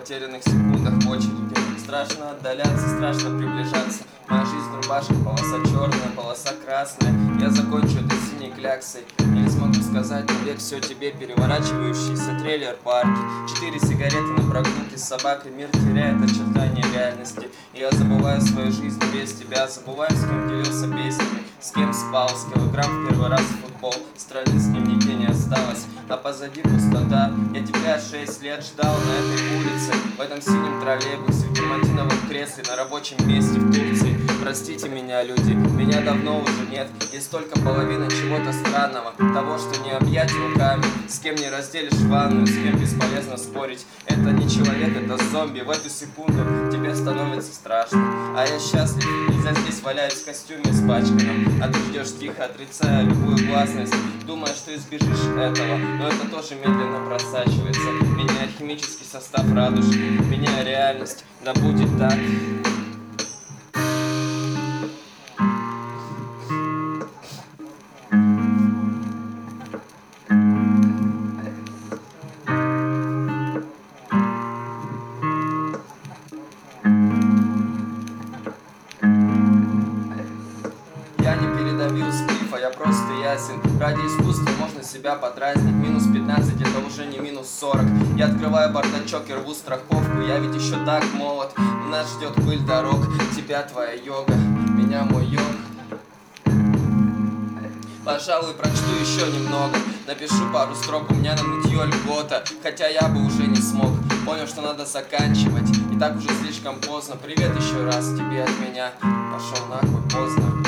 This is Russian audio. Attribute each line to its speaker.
Speaker 1: потерянных секундах в очереди. Страшно отдаляться, страшно приближаться. Моя жизнь рубашка, полоса черная, полоса красная. Я закончу это синей кляксой. Или смогу сказать навек все тебе, переворачивающийся трейлер парки. 4 сигареты на прогулке с собакой. Мир теряет очертания реальности. И я забываю свою жизнь без тебя. Забываю, с кем делился песнями, с кем спал, с кем играл в первый раз в футбол. Страниц в дневнике не осталось, а позади пустота. Я тебя 6 лет ждал на этой улице, в этом синем троллейбусе, в дерматиновом кресле, на рабочем месте в Турции. Простите меня, люди, меня давно уже нет. Есть только половина чего-то странного, того, что не объять руками, с кем не разделишь ванную, с кем бесполезно спорить. Это не человек, это зомби. В эту секунду тебе становится страшно, а я счастлив. Я здесь валяюсь в костюме испачканном, а ты ждешь тихо, отрицая любую гласность, думая, что избежишь этого, но это тоже медленно просачивается, меняя химический состав радужки, меняя реальность. Да будет так. Я не передавил сплифа, я просто ясен. Ради искусства можно себя подразнить. Минус 15 это уже не минус 40. Я открываю бардачок и рву страховку. Я ведь еще так молод. Нас ждет пыль дорог. Тебя твоя йога, меня мой йог. Пожалуй, прочту еще немного. Напишу пару строк, у меня на нытье льгота. Хотя я бы уже не смог. Понял, что надо заканчивать. И так уже слишком поздно. Привет еще раз тебе от меня. Пошел нахуй, поздно.